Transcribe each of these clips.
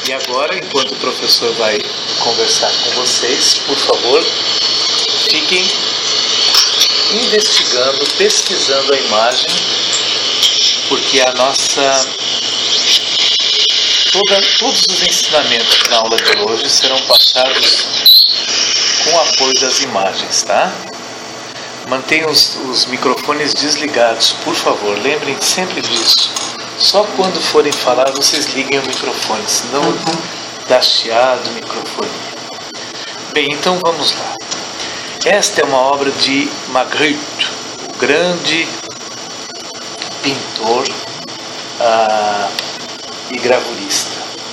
E agora, enquanto o professor vai conversar com vocês, por favor, fiquem investigando, pesquisando a imagem, porque a nossa... Todos os ensinamentos na aula de hoje serão passados com o apoio das imagens, tá? Mantenham os microfones desligados, por favor, lembrem sempre disso. Só quando forem falar vocês liguem o microfone, senão dá chiado o microfone. Bem, então vamos lá. Esta é uma obra de Magritte, o grande pintor e gravurista.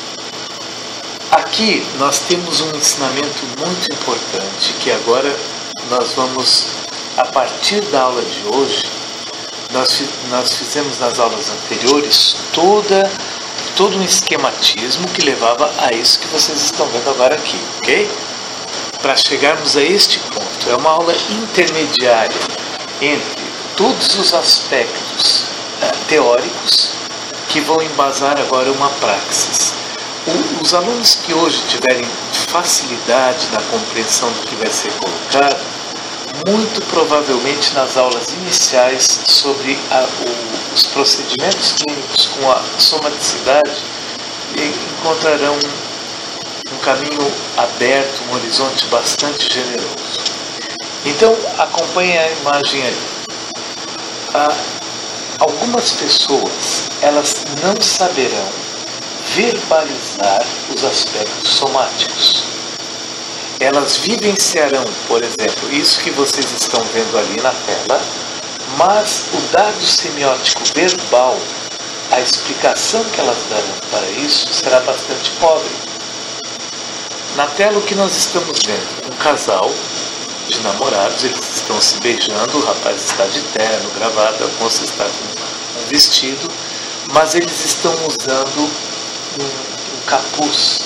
Aqui nós temos um ensinamento muito importante que agora nós vamos, a partir da aula de hoje, nós fizemos nas aulas anteriores todo um esquematismo que levava a isso que vocês estão vendo agora aqui, ok? Para chegarmos a este ponto. É uma aula intermediária entre todos os aspectos teóricos que vão embasar agora uma praxis. Os alunos que hoje tiverem facilidade na compreensão do que vai ser colocado, muito provavelmente nas aulas iniciais sobre os procedimentos clínicos com a somaticidade, encontrarão um caminho aberto, um horizonte bastante generoso. Então, acompanhe a imagem ali. Algumas pessoas, elas não saberão verbalizar os aspectos somáticos. Elas vivenciarão, por exemplo, isso que vocês estão vendo ali na tela, mas o dado semiótico verbal, a explicação que elas darão para isso será bastante pobre. Na tela o que nós estamos vendo? Um casal de namorados, eles estão se beijando, o rapaz está de terno, gravata, a moça está com um vestido, mas eles estão usando um capuz.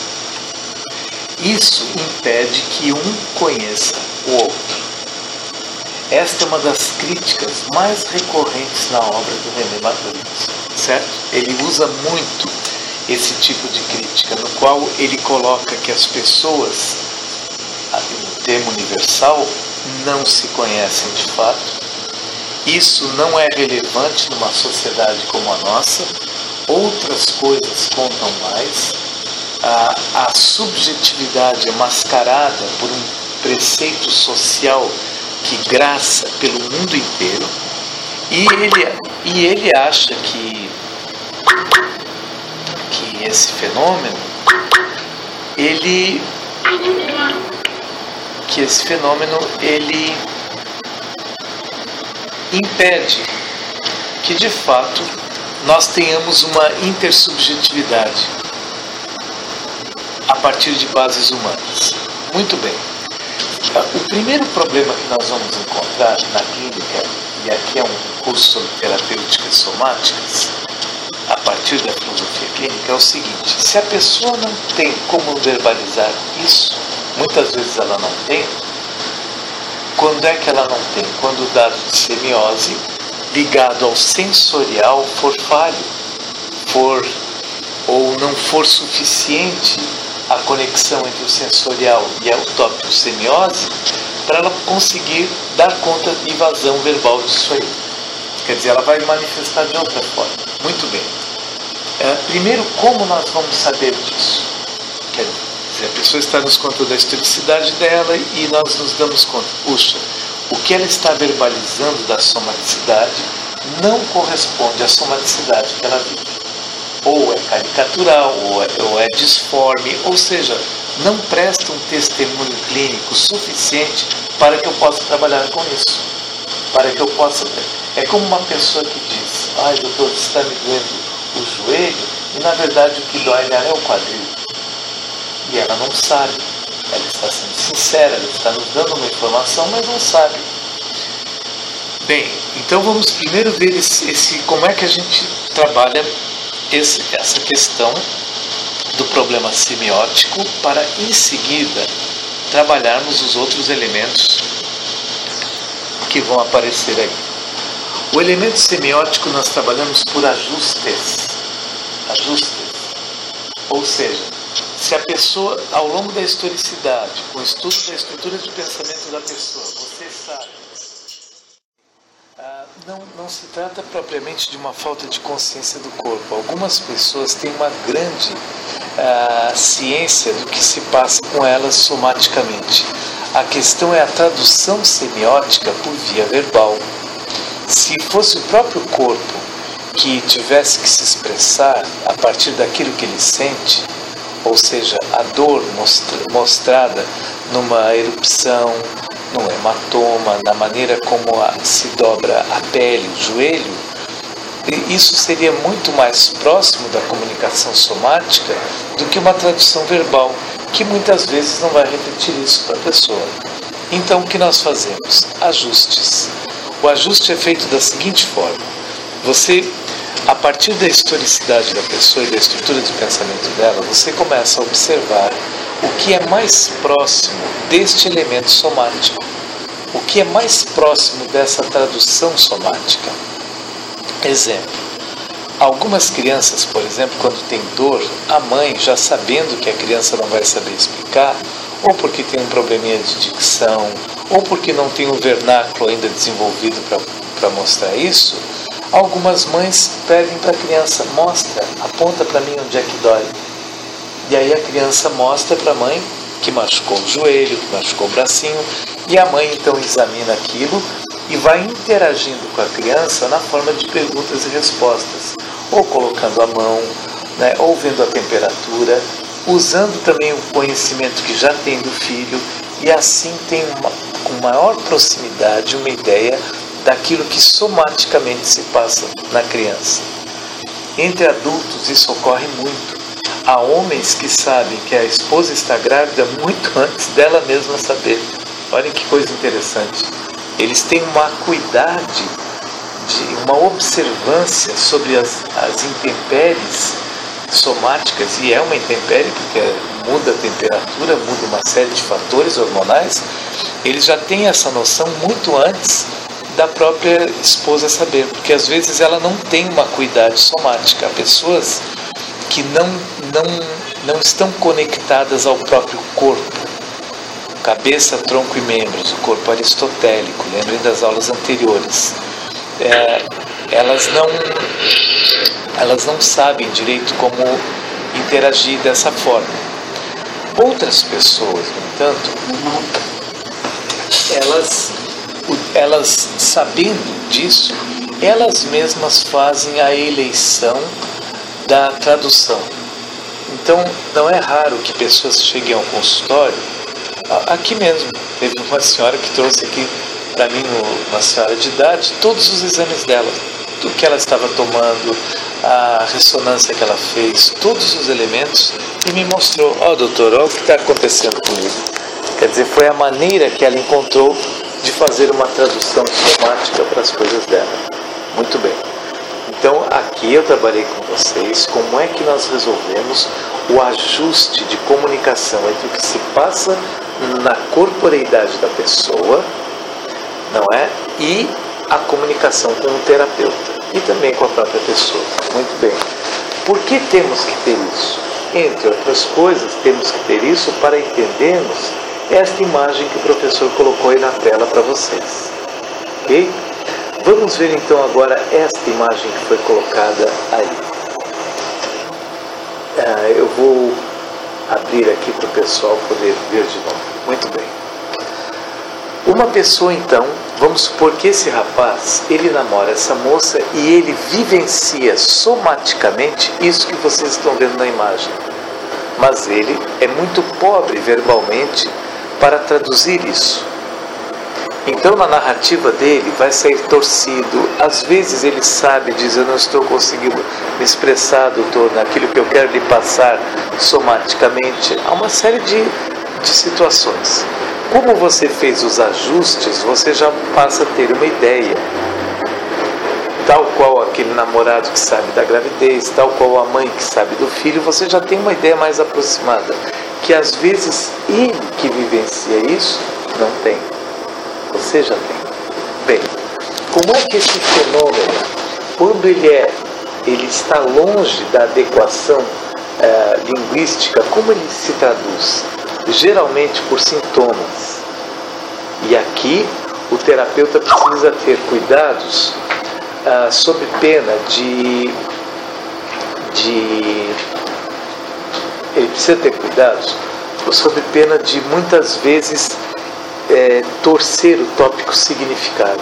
Isso impede que um conheça o outro. Esta é uma das críticas mais recorrentes na obra do René Magritte, certo? Ele usa muito esse tipo de crítica, no qual ele coloca que as pessoas, no termo universal, não se conhecem de fato. Isso não é relevante numa sociedade como a nossa. Outras coisas contam mais. A subjetividade é mascarada por um preceito social que graça pelo mundo inteiro, e ele acha que esse fenômeno ele impede que de fato nós tenhamos uma intersubjetividade a partir de bases humanas. Muito bem. O primeiro problema que nós vamos encontrar na clínica, e aqui é um curso sobre terapêuticas somáticas, a partir da filosofia clínica, é o seguinte: se a pessoa não tem como verbalizar isso, muitas vezes ela não tem. Quando é que ela não tem? Quando o dado de semiose ligado ao sensorial for falho, ou não for suficiente a conexão entre o sensorial e o tópico semiose, para ela conseguir dar conta de evasão verbal disso aí. Quer dizer, ela vai manifestar de outra forma. Muito bem. Primeiro, como nós vamos saber disso? Quer dizer, a pessoa está nos contando da historicidade dela e nós nos damos conta, puxa, o que ela está verbalizando da somaticidade não corresponde à somaticidade que ela vive. Ou é caricatural, ou é disforme, ou seja, não presta um testemunho clínico suficiente para que eu possa trabalhar com isso. Para que eu possa... É como uma pessoa que diz: ai, doutor, está me doendo o joelho, e na verdade o que dói nela é o quadril. E ela não sabe. Ela está sendo sincera, ela está nos dando uma informação, mas não sabe. Bem, então vamos primeiro ver como é que a gente trabalha essa questão do problema semiótico, para em seguida trabalharmos os outros elementos que vão aparecer aí. O elemento semiótico nós trabalhamos por ajustes. Ou seja, se a pessoa, ao longo da historicidade, com o estudo da estrutura de pensamento da pessoa, você sabe, não se trata propriamente de uma falta de consciência do corpo. Algumas pessoas têm uma grande ciência do que se passa com elas somaticamente. A questão é a tradução semiótica por via verbal. Se fosse o próprio corpo que tivesse que se expressar a partir daquilo que ele sente, ou seja, a dor mostrada numa erupção, num hematoma, na maneira como se dobra a pele, o joelho, isso seria muito mais próximo da comunicação somática do que uma tradução verbal, que muitas vezes não vai refletir isso para a pessoa. Então, o que nós fazemos? Ajustes. O ajuste é feito da seguinte forma: você, a partir da historicidade da pessoa e da estrutura de pensamento dela, você começa a observar o que é mais próximo deste elemento somático, o que é mais próximo dessa tradução somática. Exemplo: algumas crianças, por exemplo, quando tem dor, a mãe, já sabendo que a criança não vai saber explicar, ou porque tem um probleminha de dicção, ou porque não tem o vernáculo ainda desenvolvido para mostrar isso, algumas mães pedem para a criança: mostra, aponta para mim onde é que dói. E aí a criança mostra para a mãe que machucou o joelho, que machucou o bracinho, e a mãe então examina aquilo e vai interagindo com a criança na forma de perguntas e respostas, ou colocando a mão, né, ou vendo a temperatura, usando também o conhecimento que já tem do filho, e assim tem com maior proximidade uma ideia daquilo que somaticamente se passa na criança. Entre adultos isso ocorre muito. Há homens que sabem que a esposa está grávida muito antes dela mesma saber. Olhem que coisa interessante. Eles têm uma acuidade, uma observância sobre as intempéries somáticas, e é uma intempérie porque muda a temperatura, muda uma série de fatores hormonais. Eles já têm essa noção muito antes da própria esposa saber, porque às vezes ela não tem uma acuidade somática. Há pessoas que não estão conectadas ao próprio corpo, cabeça, tronco e membros, o corpo aristotélico, lembrem das aulas anteriores. Elas não sabem direito como interagir dessa forma. Outras pessoas, no entanto, elas sabendo disso, elas mesmas fazem a eleição da tradução. Então, não é raro que pessoas cheguem ao consultório. Aqui mesmo, teve uma senhora que trouxe aqui para mim, uma senhora de idade, todos os exames dela, do que ela estava tomando, a ressonância que ela fez, todos os elementos, e me mostrou: ó, doutor, olha o que está acontecendo comigo. Quer dizer, foi a maneira que ela encontrou de fazer uma tradução somática para as coisas dela. Muito bem. Então, aqui eu trabalhei com vocês como é que nós resolvemos o ajuste de comunicação entre o que se passa na corporeidade da pessoa, não é? E a comunicação com o terapeuta e também com a própria pessoa. Muito bem. Por que temos que ter isso? Entre outras coisas, temos que ter isso para entendermos esta imagem que o professor colocou aí na tela para vocês. Ok? Vamos ver então agora esta imagem que foi colocada aí. Eu vou abrir aqui para o pessoal poder ver de novo. Muito bem. Uma pessoa então, vamos supor que esse rapaz, ele namora essa moça e ele vivencia somaticamente isso que vocês estão vendo na imagem. Mas ele é muito pobre verbalmente para traduzir isso. Então na narrativa dele vai sair torcido. Às vezes ele sabe, diz: eu não estou conseguindo me expressar, doutor, naquilo que eu quero lhe passar somaticamente. Há uma série de situações. Como você fez os ajustes, você já passa a ter uma ideia. Tal qual aquele namorado que sabe da gravidez, tal qual a mãe que sabe do filho, você já tem uma ideia mais aproximada. Que às vezes ele que vivencia isso não tem. Você já tem. Bem, como é que esse fenômeno, quando ele está longe da adequação linguística, como ele se traduz? Geralmente por sintomas. E aqui o terapeuta precisa ter cuidados sob pena de ele precisa ter cuidados sob pena de muitas vezes torcer o tópico significado.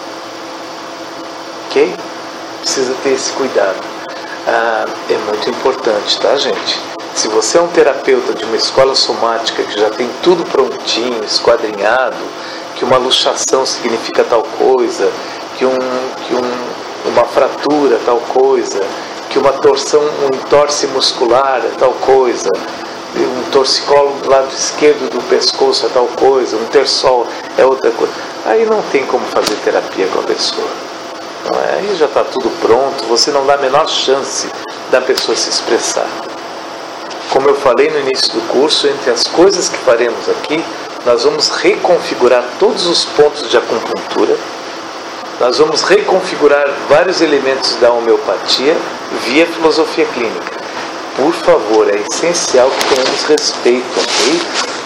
Ok? Precisa ter esse cuidado. É muito importante, tá, gente? Se você é um terapeuta de uma escola somática que já tem tudo prontinho, esquadrinhado, que uma luxação significa tal coisa, que uma fratura tal coisa, que uma torção, um entorse muscular é tal coisa, um torcicolo do lado esquerdo do pescoço é tal coisa, um terçol é outra coisa. Aí não tem como fazer terapia com a pessoa. Não é? Aí já está tudo pronto, você não dá a menor chance da pessoa se expressar. Como eu falei no início do curso, entre as coisas que faremos aqui, nós vamos reconfigurar todos os pontos de acupuntura, nós vamos reconfigurar vários elementos da homeopatia via filosofia clínica. Por favor, é essencial que tenhamos respeito, ok?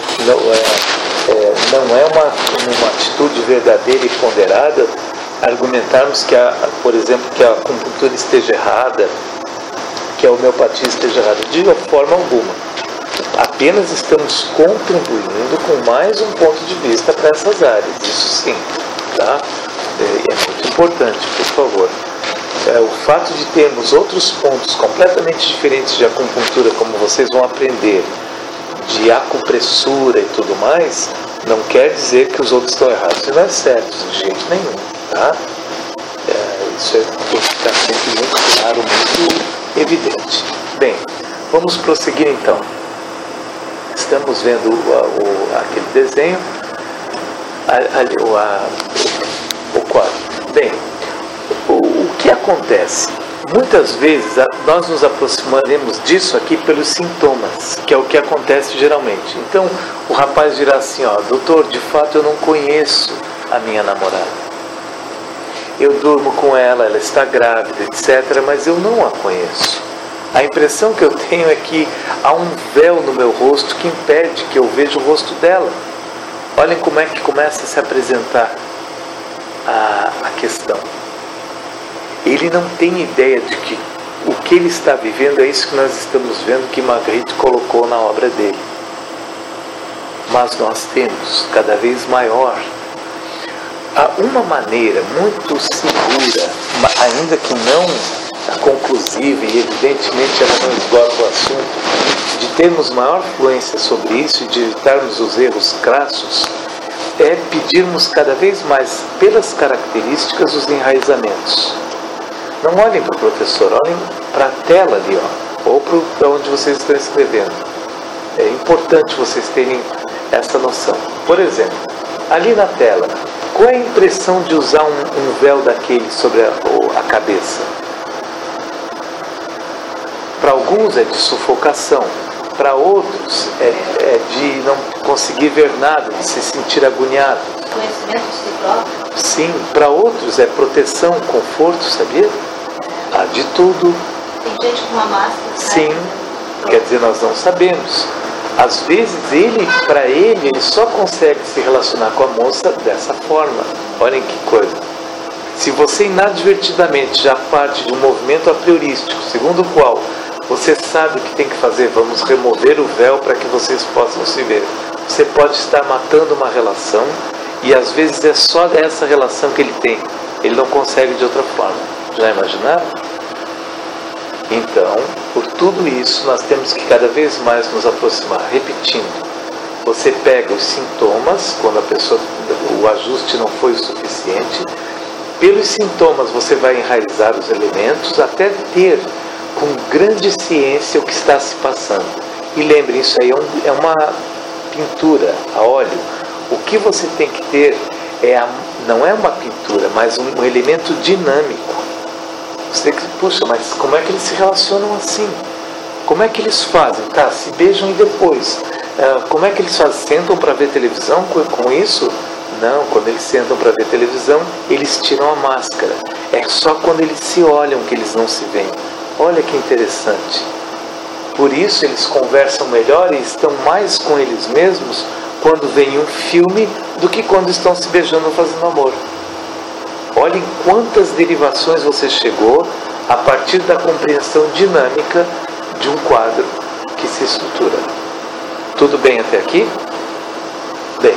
Não é uma atitude verdadeira e ponderada argumentarmos que, por exemplo, que a acupuntura esteja errada, que a homeopatia esteja errada, de forma alguma. Apenas estamos contribuindo com mais um ponto de vista para essas áreas, isso sim, tá? É muito importante, por favor. O fato de termos outros pontos completamente diferentes de acupuntura, como vocês vão aprender, de acupressura e tudo mais, não quer dizer que os outros estão errados. Isso não é certo, de jeito nenhum, tá? Isso tem que ficar sempre muito claro, muito evidente. Bem, vamos prosseguir então. Estamos vendo aquele desenho, o quadro. Bem, o que acontece? Muitas vezes nós nos aproximaremos disso aqui pelos sintomas, que é o que acontece geralmente. Então o rapaz dirá assim, doutor, de fato eu não conheço a minha namorada. Eu durmo com ela, ela está grávida, etc., mas eu não a conheço. A impressão que eu tenho é que há um véu no meu rosto que impede que eu veja o rosto dela. Olhem como é que começa a se apresentar a questão. Ele não tem ideia de que o que ele está vivendo é isso que nós estamos vendo que Magritte colocou na obra dele. Mas nós temos cada vez maior. Há uma maneira muito segura, ainda que não conclusiva e evidentemente ela não esgota o assunto, de termos maior fluência sobre isso e de evitarmos os erros crassos, é pedirmos cada vez mais pelas características os enraizamentos. Não olhem para o professor, olhem para a tela ali, ou para onde vocês estão escrevendo. É importante vocês terem essa noção. Por exemplo, ali na tela, qual é a impressão de usar um véu daquele sobre a cabeça? Para alguns é de sufocação, para outros é de não conseguir ver nada, de se sentir agoniado. Conhecimento de si próprio? Sim, para outros é proteção, conforto, sabia? De tudo. Tem gente com uma máscara. Sim, quer dizer, nós não sabemos. Às vezes, para ele só consegue se relacionar com a moça dessa forma. Olhem que coisa. Se você inadvertidamente já parte de um movimento a priorístico, segundo o qual você sabe o que tem que fazer, vamos remover o véu para que vocês possam se ver. Você pode estar matando uma relação e às vezes é só essa relação que ele tem. Ele não consegue de outra forma. Já imaginaram? Então, por tudo isso, nós temos que cada vez mais nos aproximar. Repetindo, você pega os sintomas, quando o ajuste não foi o suficiente. Pelos sintomas você vai enraizar os elementos até ter com grande ciência o que está se passando. E lembrem, isso aí é uma pintura a óleo. O que você tem que ter não é uma pintura, mas um elemento dinâmico. Você que, puxa, mas como é que eles se relacionam assim? Como é que eles fazem? Tá, se beijam e depois. Como é que eles fazem? Sentam para ver televisão com isso? Não, quando eles sentam para ver televisão, eles tiram a máscara. É só quando eles se olham que eles não se veem. Olha que interessante. Por isso eles conversam melhor e estão mais com eles mesmos quando vem um filme do que quando estão se beijando fazendo amor. Olhem quantas derivações você chegou a partir da compreensão dinâmica de um quadro que se estrutura. Tudo bem até aqui? Bem,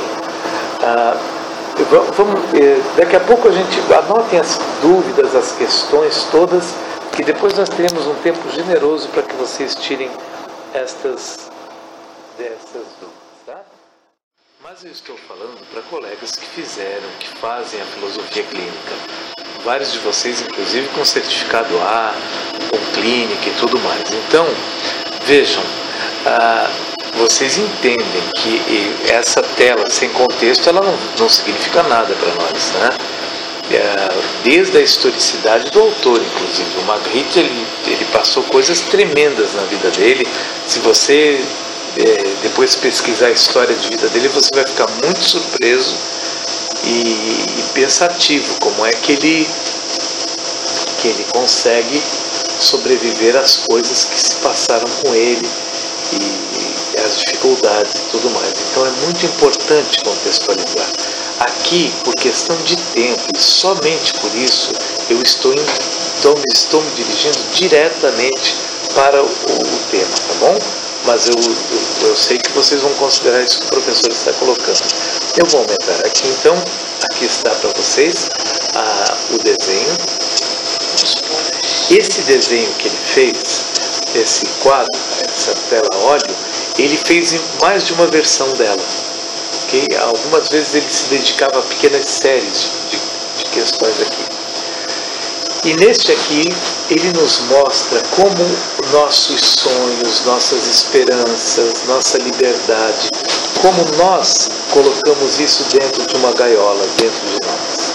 daqui a pouco a gente anotem as dúvidas, as questões todas, que depois nós teremos um tempo generoso para que vocês tirem dessas dúvidas, tá? Mas eu estou falando para colegas que fizeram, que fazem a filosofia clínica. Vários de vocês, inclusive, com certificado A, com clínica e tudo mais. Então, vejam, vocês entendem que essa tela sem contexto, ela não significa nada para nós, né? Desde a historicidade do autor, inclusive. O Magritte, ele passou coisas tremendas na vida dele. Se você depois pesquisar a história de vida dele, você vai ficar muito surpreso e pensativo como é que ele consegue sobreviver às coisas que se passaram com ele e as dificuldades e tudo mais. Então é muito importante contextualizar. Aqui, por questão de tempo e somente por isso, eu estou me dirigindo diretamente para o tema, tá bom? Mas eu sei que vocês vão considerar isso que o professor está colocando. Eu vou aumentar aqui, então, aqui está para vocês o desenho. Esse desenho que ele fez, esse quadro, essa tela óleo, ele fez em mais de uma versão dela. Okay? Algumas vezes ele se dedicava a pequenas séries de questões aqui. E neste aqui, ele nos mostra como nossos sonhos, nossas esperanças, nossa liberdade, como nós colocamos isso dentro de uma gaiola, dentro de nós.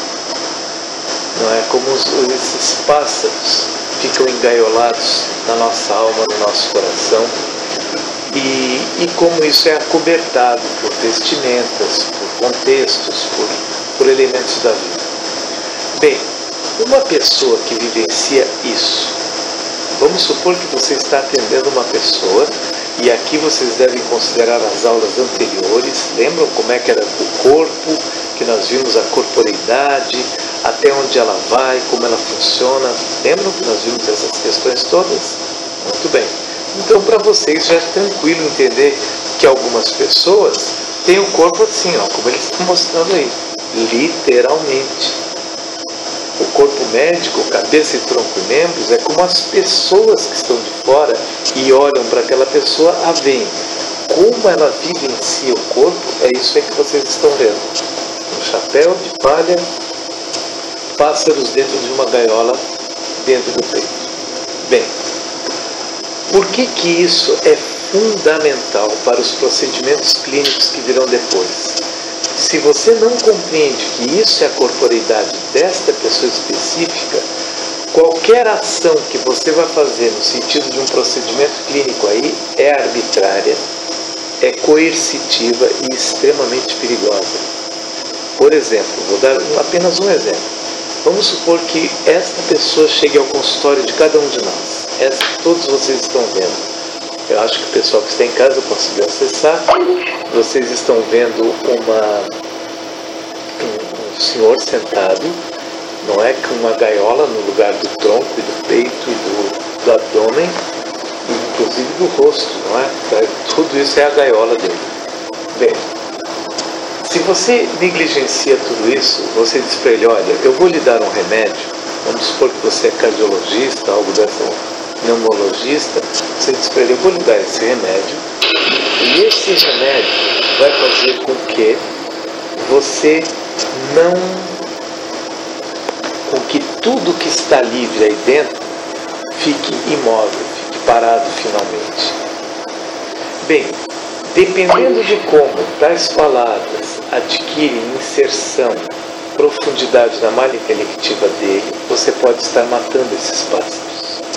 Não é? Como esses pássaros ficam engaiolados na nossa alma, no nosso coração, e como isso é acobertado por vestimentas, por contextos, por elementos da vida. Bem, uma pessoa que vivencia isso, vamos supor que você está atendendo uma pessoa, e aqui vocês devem considerar as aulas anteriores. Lembram como é que era o corpo, que nós vimos a corporeidade, até onde ela vai, como ela funciona? Lembram que nós vimos essas questões todas? Muito bem. Então, para vocês já é tranquilo entender que algumas pessoas têm o corpo assim, ó, como eles estão mostrando aí, literalmente. O corpo médico, cabeça e tronco e membros, é como as pessoas que estão de fora e olham para aquela pessoa a veem. Como ela vivencia o corpo, é isso aí que vocês estão vendo. Um chapéu de palha, pássaros dentro de uma gaiola, dentro do peito. Bem, por que isso é fundamental para os procedimentos clínicos que virão depois? Se você não compreende que isso é a corporeidade desta pessoa específica, qualquer ação que você vai fazer no sentido de um procedimento clínico aí é arbitrária, é coercitiva e extremamente perigosa. Por exemplo, vou dar apenas um exemplo. Vamos supor que esta pessoa chegue ao consultório de cada um de nós. Essa que todos vocês estão vendo. Eu acho que o pessoal que está em casa conseguiu acessar. Vocês estão vendo um senhor sentado, não é? Com uma gaiola no lugar do tronco e do peito e do abdômen, e inclusive do rosto, não é? Tudo isso é a gaiola dele. Bem, se você negligencia tudo isso, você diz para ele, olha, eu vou lhe dar um remédio, vamos supor que você é cardiologista, algo dessa, pneumologista, você diz para ele, eu vou lhe dar esse remédio, e esse remédio vai fazer com que você com que tudo que está livre aí dentro fique imóvel, fique parado finalmente. Bem, dependendo de como tais palavras adquirem inserção, profundidade na malha intelectiva dele, você pode estar matando esses pássaros.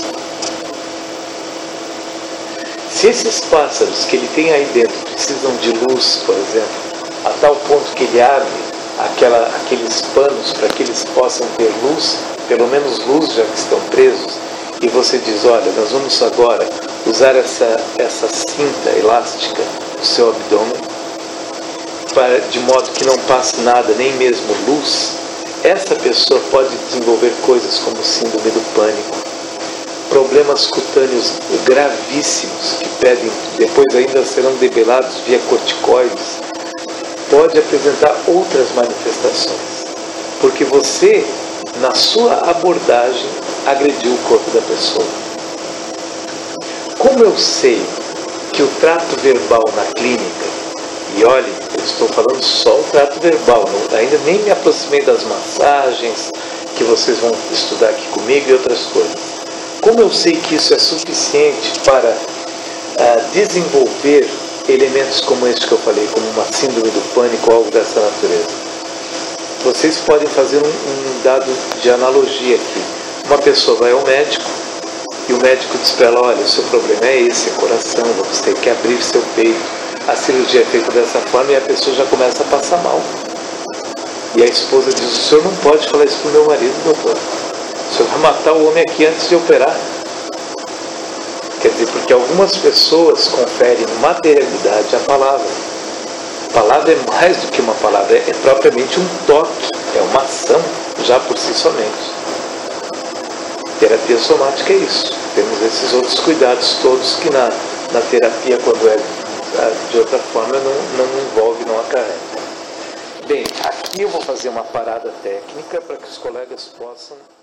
Se esses pássaros que ele tem aí dentro precisam de luz, por exemplo, a tal ponto que ele abre aqueles panos para que eles possam ter luz, pelo menos luz já que estão presos, e você diz, olha, nós vamos agora usar essa cinta elástica no seu abdômen, de modo que não passe nada, nem mesmo luz, essa pessoa pode desenvolver coisas como síndrome do pânico, problemas cutâneos gravíssimos que depois ainda serão debelados via corticoides, pode apresentar outras manifestações, porque você, na sua abordagem, agrediu o corpo da pessoa. Como eu sei que o trato verbal na clínica, e olhe, eu estou falando só o trato verbal, ainda nem me aproximei das massagens que vocês vão estudar aqui comigo e outras coisas. Como eu sei que isso é suficiente para desenvolver elementos como este que eu falei, como uma síndrome do pânico ou algo dessa natureza? Vocês podem fazer um dado de analogia aqui. Uma pessoa vai ao médico e o médico diz para ela: olha, o seu problema é esse, é coração, você tem que abrir seu peito. A cirurgia é feita dessa forma e a pessoa já começa a passar mal. E a esposa diz: o senhor não pode falar isso para o meu marido, doutor. O senhor vai matar o homem aqui antes de operar. Quer dizer, porque algumas pessoas conferem materialidade à palavra. A palavra é mais do que uma palavra, é propriamente um toque, é uma ação já por si somente. Terapia somática é isso. Temos esses outros cuidados todos que na terapia, quando é de outra forma, não envolve, não acarreta. Bem, aqui eu vou fazer uma parada técnica para que os colegas possam